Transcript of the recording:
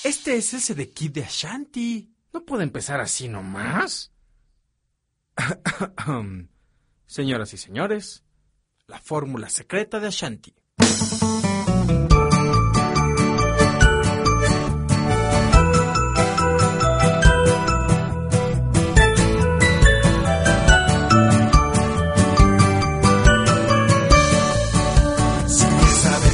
Este es el Sedequí de Ashanti. ¿No puede empezar así nomás? Señoras y señores, la fórmula secreta de Ashanti.